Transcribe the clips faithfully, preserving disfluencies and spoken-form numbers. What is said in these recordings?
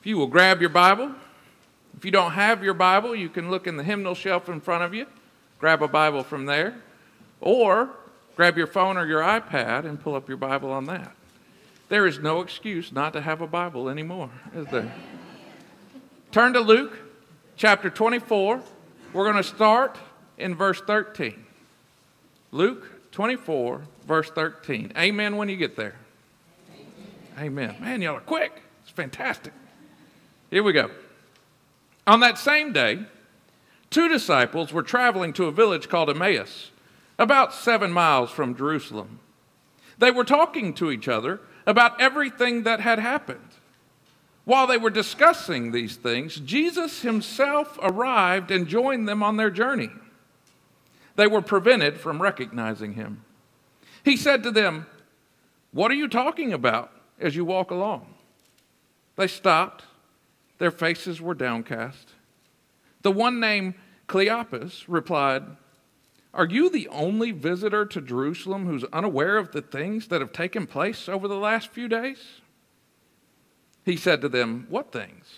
If you will grab your Bible. If you don't have your Bible, you can look in the hymnal shelf in front of you, grab a Bible from there, or grab your phone or your iPad and pull up your Bible on that. There is no excuse not to have a Bible anymore, is there? Turn to Luke chapter twenty-four. We're going to start in verse thirteen. Luke twenty-four, verse thirteen. Amen when you get there. Amen. Man, y'all are quick. It's fantastic. Here we go. On that same day, two disciples were traveling to a village called Emmaus, about seven miles from Jerusalem. They were talking to each other about everything that had happened. While they were discussing these things, Jesus himself arrived and joined them on their journey. They were prevented from recognizing him. He said to them, "What are you talking about as you walk along?" They stopped. Their faces were downcast. The one named Cleopas replied, "Are you the only visitor to Jerusalem who's unaware of the things that have taken place over the last few days?" He said to them, "What things?"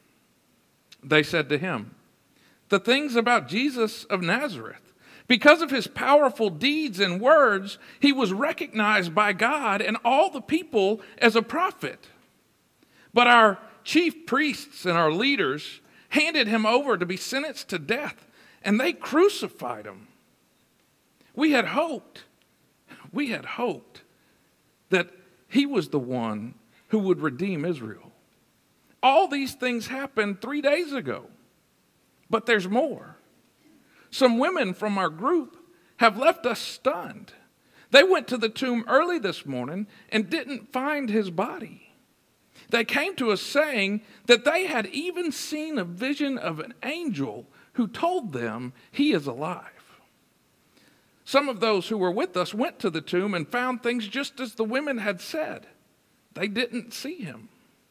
They said to him, "The things about Jesus of Nazareth. Because of his powerful deeds and words, he was recognized by God and all the people as a prophet. But our chief priests and our leaders handed him over to be sentenced to death, and they crucified him. We had hoped, we had hoped that he was the one who would redeem Israel. All these things happened three days ago, but there's more. Some women from our group have left us stunned. They went to the tomb early this morning and didn't find his body. They came to us saying that they had even seen a vision of an angel who told them he is alive. Some of those who were with us went to the tomb and found things just as the women had said. They didn't see him."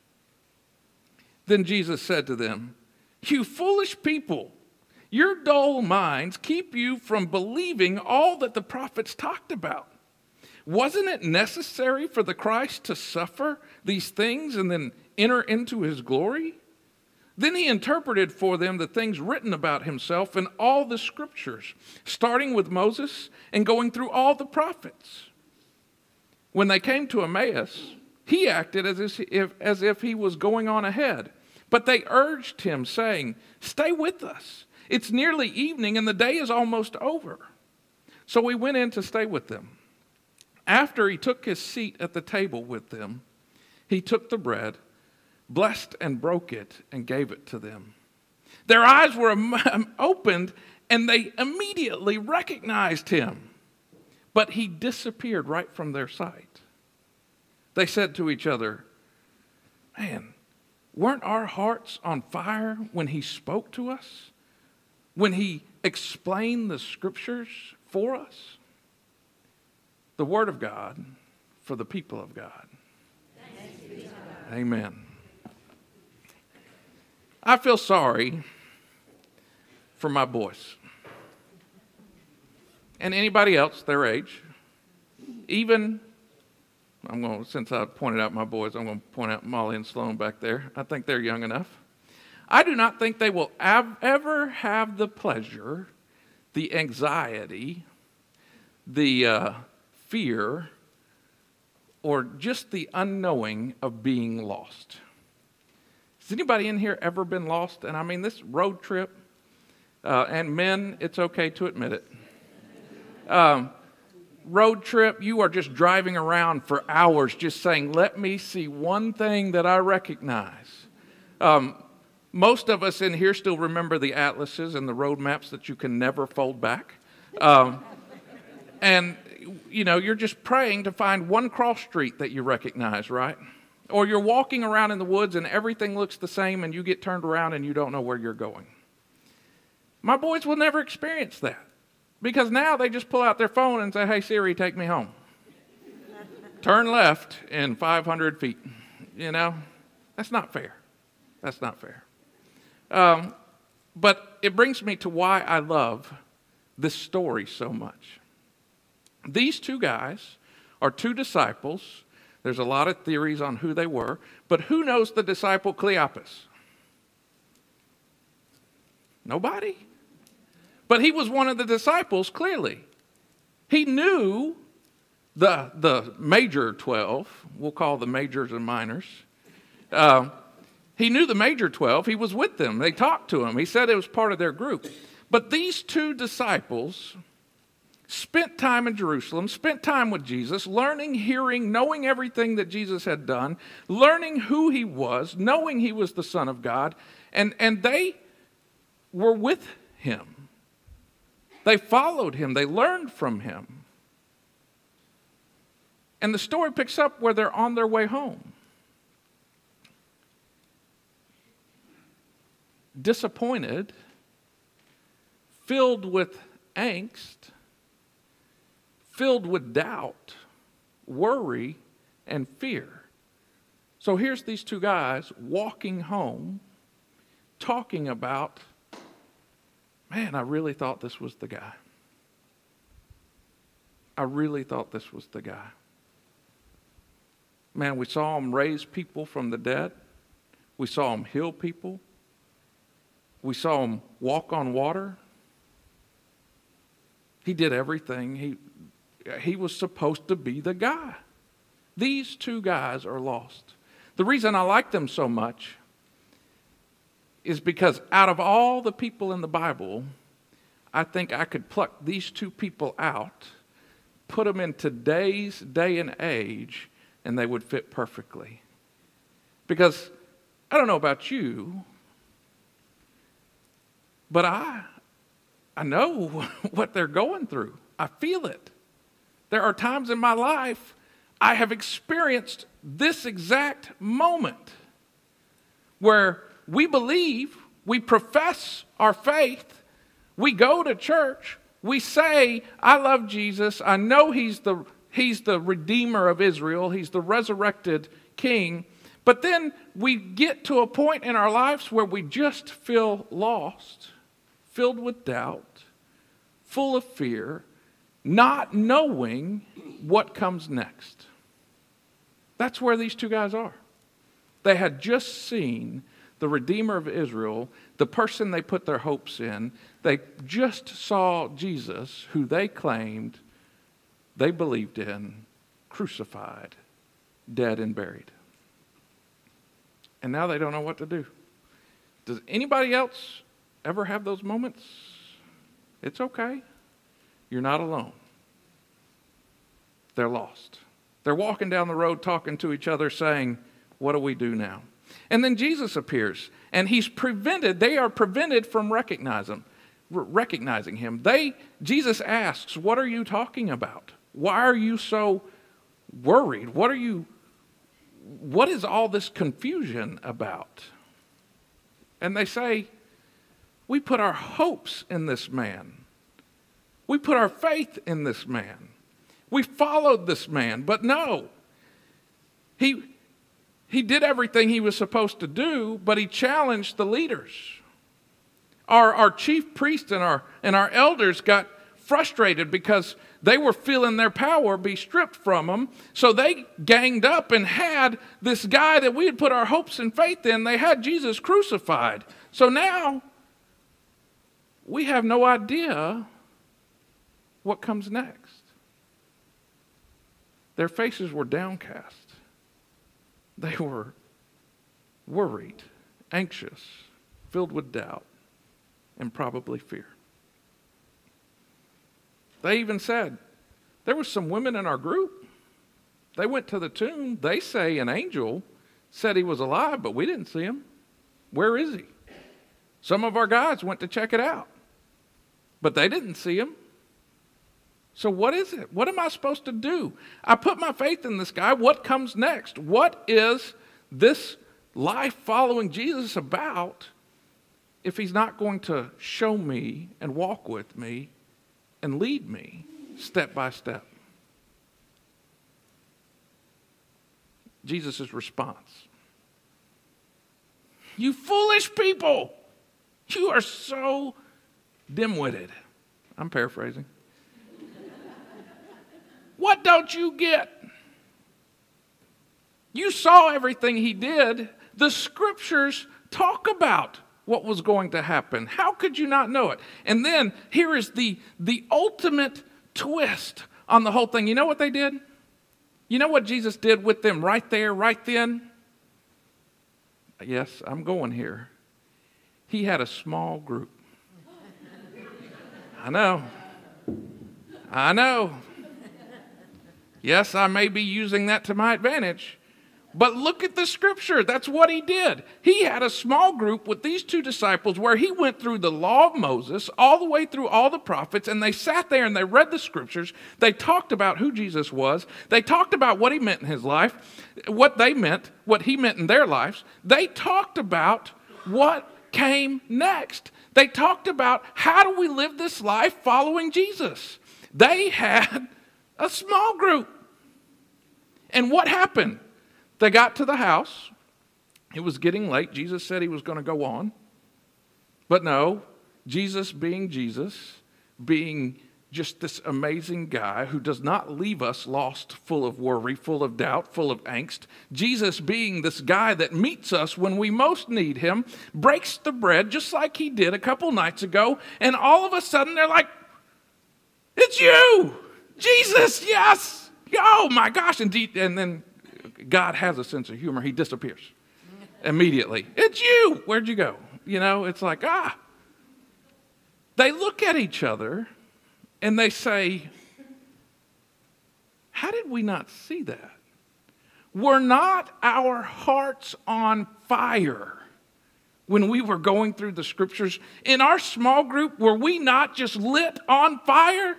Then Jesus said to them, "You foolish people, your dull minds keep you from believing all that the prophets talked about. Wasn't it necessary for the Christ to suffer these things and then enter into his glory?" Then he interpreted for them the things written about himself in all the scriptures, starting with Moses and going through all the prophets. When they came to Emmaus, he acted as if, as if he was going on ahead. But they urged him, saying, "Stay with us. It's nearly evening and the day is almost over." So he went in to stay with them. After he took his seat at the table with them, he took the bread, blessed and broke it, and gave it to them. Their eyes were opened, and they immediately recognized him. But he disappeared right from their sight. They said to each other, "Man, weren't our hearts on fire when he spoke to us? When he explained the scriptures for us?" The word of God for the people of God. Thanks be to God. Amen. I feel sorry for my boys. And anybody else their age. Even, I'm going to, since I pointed out my boys, I'm going to point out Molly and Sloan back there. I think they're young enough. I do not think they will av- ever have the pleasure, the anxiety, the uh, fear, or just the unknowing of being lost. Has anybody in here ever been lost? And I mean, this road trip, uh, and men, it's okay to admit it. Um, road trip, you are just driving around for hours just saying, "Let me see one thing that I recognize." Um, most of us in here still remember the atlases and the road maps that you can never fold back. Um, and you know, you're just praying to find one cross street that you recognize, right? Or you're walking around in the woods and everything looks the same and you get turned around and you don't know where you're going. My boys will never experience that because now they just pull out their phone and say, "Hey, Siri, take me home." Turn left in five hundred feet. You know, that's not fair. That's not fair. Um, but it brings me to why I love this story so much. These two guys are two disciples There's a lot of theories on who they were. But who knows the disciple Cleopas? Nobody. But he was one of the disciples, clearly. He knew the, the major twelve. We'll call the majors and minors. Uh, he knew the major twelve. He was with them. They talked to him. He said it was part of their group. But these two disciples spent time in Jerusalem, spent time with Jesus, learning, hearing, knowing everything that Jesus had done, learning who he was, knowing he was the Son of God, and, and they were with him. They followed him. They learned from him. And the story picks up where they're on their way home. Disappointed, filled with angst, filled with doubt, worry, and fear. So here's these two guys walking home, talking about, man, I really thought this was the guy. I really thought this was the guy. Man, we saw him raise people from the dead. We saw him heal people. We saw him walk on water. He did everything. He, he was supposed to be the guy. These two guys are lost. The reason I like them so much is because out of all the people in the Bible, I think I could pluck these two people out, put them in today's day and age, and they would fit perfectly. Because I don't know about you, but I, I know what they're going through. I feel it. There are times in my life I have experienced this exact moment where we believe, we profess our faith, we go to church, we say, I love Jesus, I know he's the, he's the Redeemer of Israel, he's the resurrected King, but then we get to a point in our lives where we just feel lost, filled with doubt, full of fear, not knowing what comes next. That's where these two guys are. They had just seen the Redeemer of Israel, the person they put their hopes in. They just saw Jesus, who they claimed they believed in, crucified, dead and buried. And now they don't know what to do. Does anybody else ever have those moments? It's okay. You're not alone. They're lost. They're walking down the road talking to each other saying, what do we do now? And then Jesus appears, and he's prevented, they are prevented from recognizing, recognizing him. They, Jesus asks, what are you talking about? Why are you so worried? What are you, what is all this confusion about? And they say, we put our hopes in this man. We put our faith in this man. We followed this man, but no. He, he did everything he was supposed to do, but he challenged the leaders. Our, our chief priest and our, and our elders got frustrated because they were feeling their power be stripped from them. So they ganged up and had this guy that we had put our hopes and faith in. They had Jesus crucified. So now we have no idea what comes next. Their faces were downcast. They were worried, anxious, filled with doubt, and probably fear. They even said, there were some women in our group. They went to the tomb. They say an angel said he was alive, but we didn't see him. Where is he? Some of our guys went to check it out, but they didn't see him. So what is it? What am I supposed to do? I put my faith in this guy. What comes next? What is this life following Jesus about if he's not going to show me and walk with me and lead me step by step? Jesus' response. You foolish people! You are so dim-witted. I'm paraphrasing. What don't you get? You saw everything he did. The scriptures talk about what was going to happen. How could you not know it? And then here is the, the ultimate twist on the whole thing. You know what they did? You know what Jesus did with them right there, right then? Yes, I'm going here. He had a small group. I know. I know. Yes, I may be using that to my advantage. But look at the scripture. That's what he did. He had a small group with these two disciples where he went through the law of Moses, all the way through all the prophets, and they sat there and they read the scriptures. They talked about who Jesus was. They talked about what he meant in his life, what they meant, what he meant in their lives. They talked about what came next. They talked about how do we live this life following Jesus. They had a small group. And what happened? They got to the house. It was getting late. Jesus said he was going to go on. But no, Jesus being Jesus, being just this amazing guy who does not leave us lost, full of worry, full of doubt, full of angst. Jesus being this guy that meets us when we most need him, breaks the bread just like he did a couple nights ago. And all of a sudden they're like, it's you, Jesus, yes. Oh my gosh. And, and then God has a sense of humor. He disappears immediately. It's you. Where'd you go? You know, it's like, ah. They look at each other and they say, how did we not see that? Were not our hearts on fire when we were going through the scriptures? In our small group, were we not just lit on fire?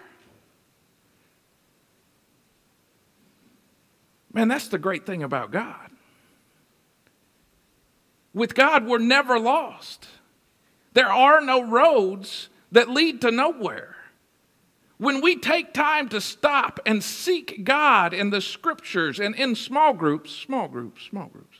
Man, that's the great thing about God. With God, we're never lost. There are no roads that lead to nowhere. When we take time to stop and seek God in the scriptures and in small groups, small groups, small groups,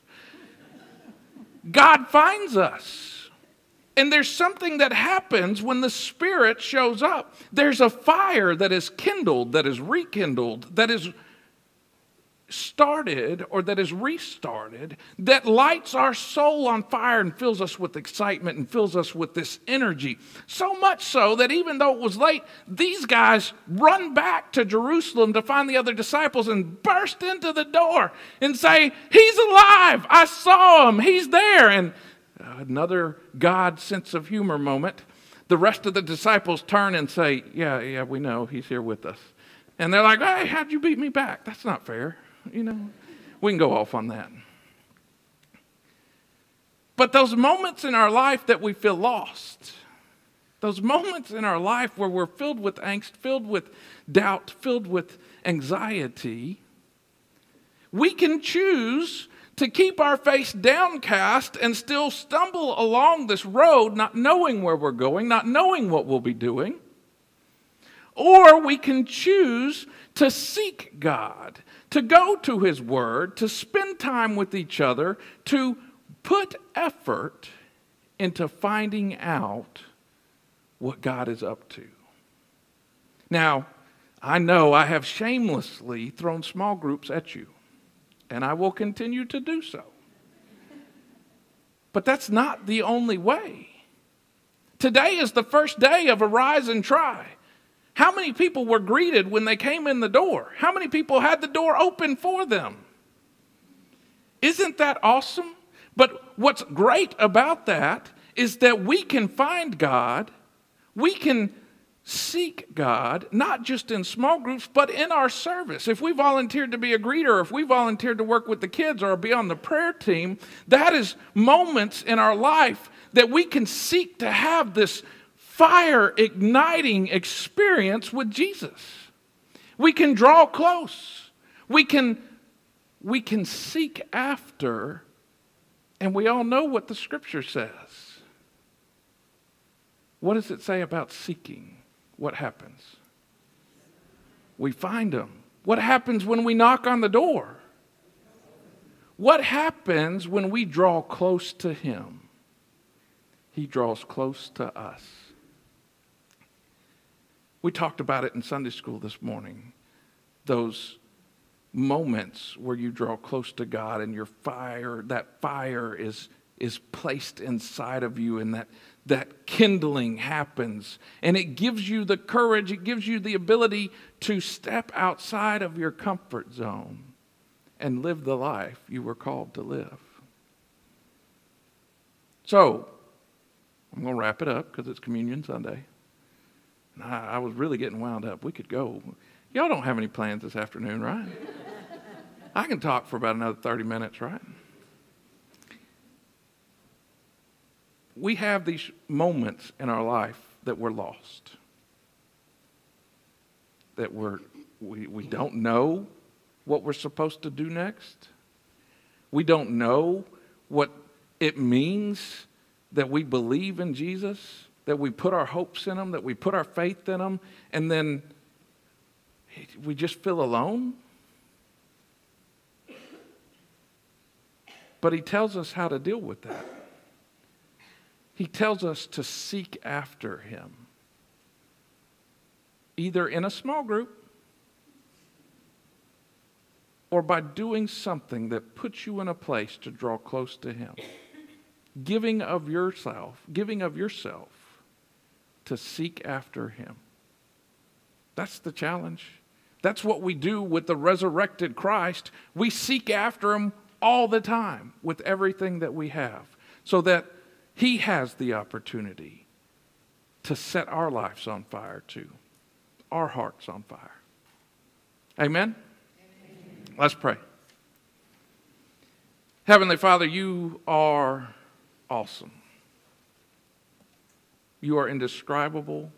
God finds us. And there's something that happens when the Spirit shows up. There's a fire that is kindled, that is rekindled, that is started or that is restarted, that lights our soul on fire and fills us with excitement and fills us with this energy. So much so that even though it was late, these guys run back to Jerusalem to find the other disciples and burst into the door and say, he's alive, I saw him, he's there. And another God sense of humor moment. The rest of the disciples turn and say, yeah, yeah, we know he's here with us. And they're like, hey, how'd you beat me back? That's not fair. You know, we can go off on that. But those moments in our life that we feel lost, those moments in our life where we're filled with angst, filled with doubt, filled with anxiety, we can choose to keep our face downcast and still stumble along this road, not knowing where we're going, not knowing what we'll be doing. Or we can choose to seek God, to go to his word, to spend time with each other, to put effort into finding out what God is up to. Now, I know I have shamelessly thrown small groups at you, and I will continue to do so. But that's not the only way. Today is the first day of Arise and Try. How many people were greeted when they came in the door? How many people had the door open for them? Isn't that awesome? But what's great about that is that we can find God, we can seek God, not just in small groups, but in our service. If we volunteered to be a greeter, if we volunteered to work with the kids or be on the prayer team, that is moments in our life that we can seek to have this fire igniting experience with Jesus. We can draw close. We can, we can seek after, and we all know what the scripture says. What does it say about seeking? What happens? We find him. What happens when we knock on the door? What happens when we draw close to him? He draws close to us. We talked about it in Sunday school this morning. Those moments where you draw close to God and your fire, that fire is, is placed inside of you, and that, that kindling happens. And it gives you the courage, it gives you the ability to step outside of your comfort zone and live the life you were called to live. So, I'm going to wrap it up because it's Communion Sunday. And I, I was really getting wound up. We could go. Y'all don't have any plans this afternoon, right? I can talk for about another thirty minutes, right? We have these moments in our life that we're lost. That we're, we, we don't know what we're supposed to do next. We don't know what it means that we believe in Jesus, that we put our hopes in Him, that we put our faith in Him, and then we just feel alone. But He tells us how to deal with that. He tells us to seek after Him, either in a small group or by doing something that puts you in a place to draw close to Him. Giving of yourself, giving of yourself to seek after Him. That's the challenge. That's what we do with the resurrected Christ. We seek after Him all the time with everything that we have, so that He has the opportunity to set our lives on fire too, our hearts on fire. Amen? Amen. Let's pray. Heavenly Father, You are awesome. You are indescribable.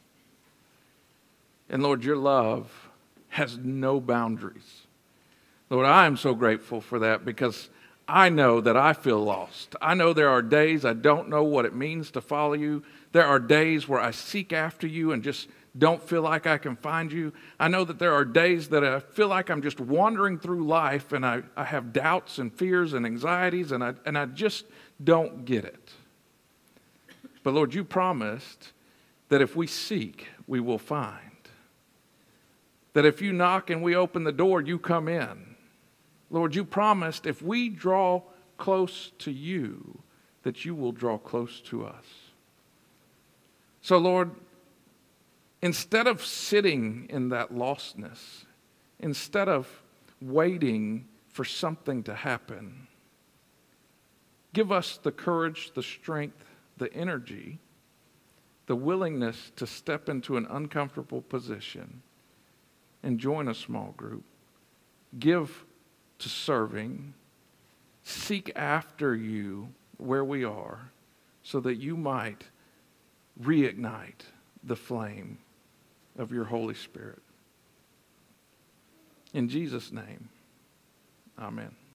And Lord, Your love has no boundaries. Lord, I am so grateful for that, because I know that I feel lost. I know there are days I don't know what it means to follow You. There are days where I seek after You and just don't feel like I can find You. I know that there are days that I feel like I'm just wandering through life, and I, I have doubts and fears and anxieties, and I, and I just don't get it. But Lord, You promised that if we seek, we will find. That if You knock and we open the door, You come in. Lord, You promised if we draw close to You, that You will draw close to us. So Lord, instead of sitting in that lostness, instead of waiting for something to happen, give us the courage, the strength, the energy, the willingness to step into an uncomfortable position and join a small group. Give to serving. Seek after You where we are, so that You might reignite the flame of Your Holy Spirit. In Jesus' name, amen.